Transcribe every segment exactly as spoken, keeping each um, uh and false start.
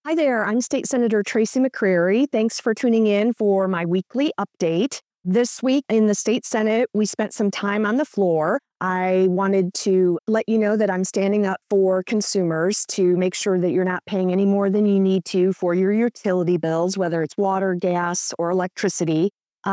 Hi there, I'm State Senator Tracy McCreary. Thanks for tuning in for my weekly update. This week in the State Senate, we spent some time on the floor. I wanted to let you know that I'm standing up for consumers to make sure that you're not paying any more than you need to for your utility bills, whether it's water, gas, or electricity.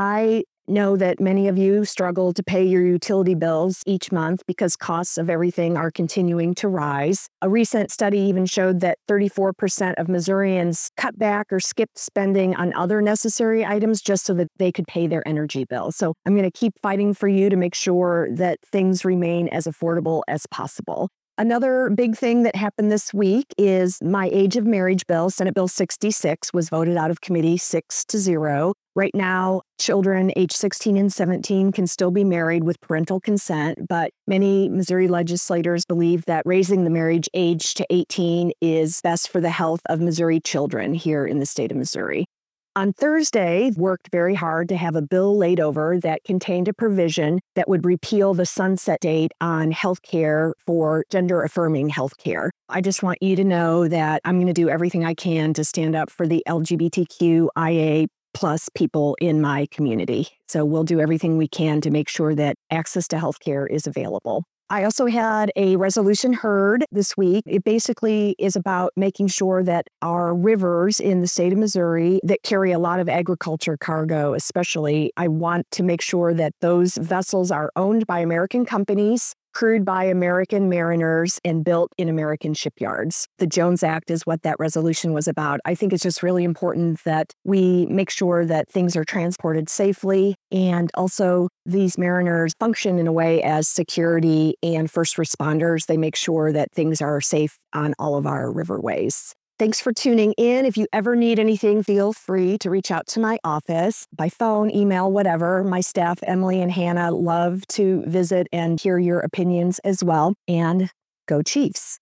I know that many of you struggle to pay your utility bills each month because costs of everything are continuing to rise. A recent study even showed that thirty-four percent of Missourians cut back or skipped spending on other necessary items just so that they could pay their energy bill. So I'm going to keep fighting for you to make sure that things remain as affordable as possible. Another big thing that happened this week is my age of marriage bill, Senate Bill sixty-six, was voted out of committee six to zero. Right now, children age sixteen and seventeen can still be married with parental consent, but many Missouri legislators believe that raising the marriage age to eighteen is best for the health of Missouri children here in the state of Missouri. On Thursday, worked very hard to have a bill laid over that contained a provision that would repeal the sunset date on health care for gender-affirming health care. I just want you to know that I'm going to do everything I can to stand up for the L G B T Q I A plus people in my community. So we'll do everything we can to make sure that access to health care is available. I also had a resolution heard this week. It basically is about making sure that our rivers in the state of Missouri that carry a lot of agriculture cargo, especially, I want to make sure that those vessels are owned by American companies, crewed by American mariners, and built in American shipyards. The Jones Act is what that resolution was about. I think it's just really important that we make sure that things are transported safely, and also these mariners function in a way as security and first responders. They make sure that things are safe on all of our riverways. Thanks for tuning in. If you ever need anything, feel free to reach out to my office by phone, email, whatever. My staff, Emily and Hannah, love to visit and hear your opinions as well. And go Chiefs.